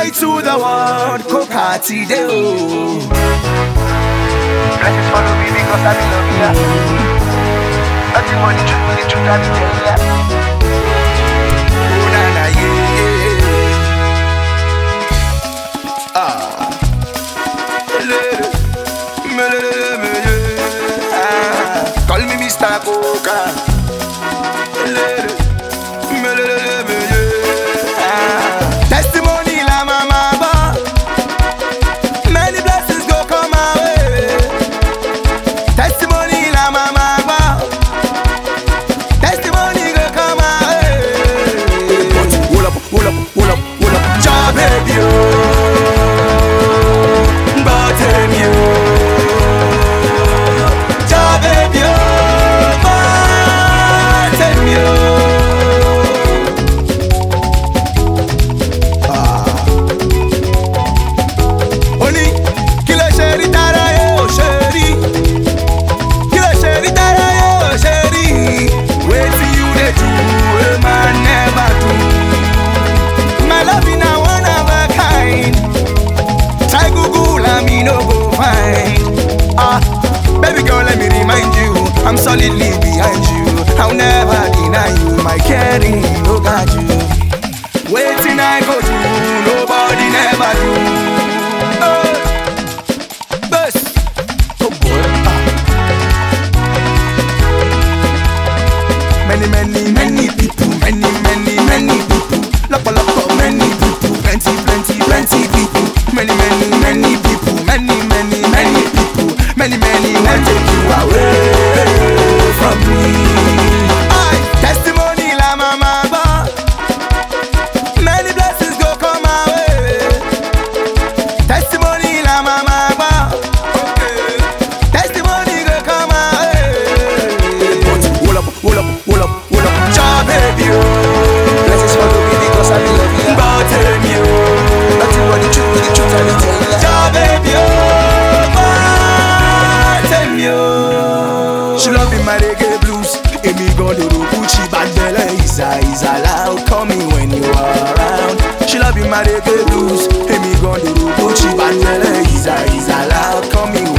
Joy to the world, Kokati Deo. Blessings follow me because I love ya. Nothing more the truth I be telling ya. Oh na na yeah. Call me Mr. Coca. Testimony la mama ba. Many blessings go come my way. Testimony la mama ba. Testimony go come my way. Hold up, ja baby Batem you, ja baby Batem you. I'm solidly behind you. I'll never deny you. My caring, no got you. Waiting I go do, nobody never do. Best. Oh boy. Many people. Many people. Lock, many people. Plenty people. Many people. Many people. Many want take you away from me. Testimony la mama ba. Many blessings go come my way. Testimony la mama ba. Okay. Testimony go come my way. Hold up, ja baby oh. Blessings follow me because I love ya. Batem you. Nothing more the truth I be telling ya. Ja baby oh. She love my reggae blues. Emi Gondoro Gucci bad girl is allowed. Call me when you are around. She love my reggae blues. Emi Gondoro Gucci bad girl is allowed. Call me